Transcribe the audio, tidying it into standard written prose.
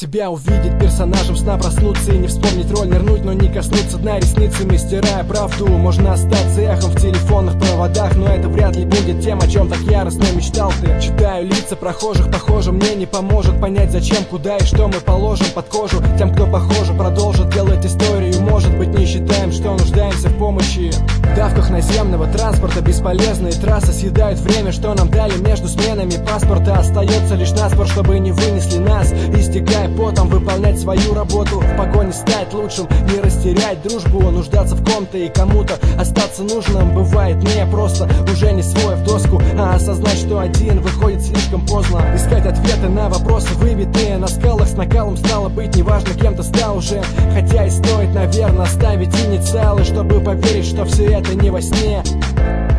Себя увидеть персонажем сна, проснуться и не вспомнить роль, нырнуть, но не коснуться дна ресницами, стирая правду. Можно остаться эхом в телефонных проводах, но это вряд ли будет тем, о чем так яростно мечтал ты. Читаю лица прохожих, похоже, мне не поможет понять, зачем, куда и что мы положим под кожу тем, кто, похоже, продолжит делать историю. Может быть, не считаем, что нуждаемся в помощи. В давках наземного транспорта бесполезные трассы съедают время, что нам дали между сменами паспорта. Остается лишь наспор, чтобы не вынесли нас, истекая потом выполнять свою работу. В погоне стать лучшим, не растерять дружбу, нуждаться в ком-то и кому-то остаться нужным. Бывает не просто уже не свой в доску, а осознать, что один выходит слишком поздно. Искать ответы на вопросы, выбитые на скалах. С накалом стало быть, неважно, кем ты стал уже. Хотя и стоит, наверное, ставить инициалы, чтобы поверить, что все это не во сне.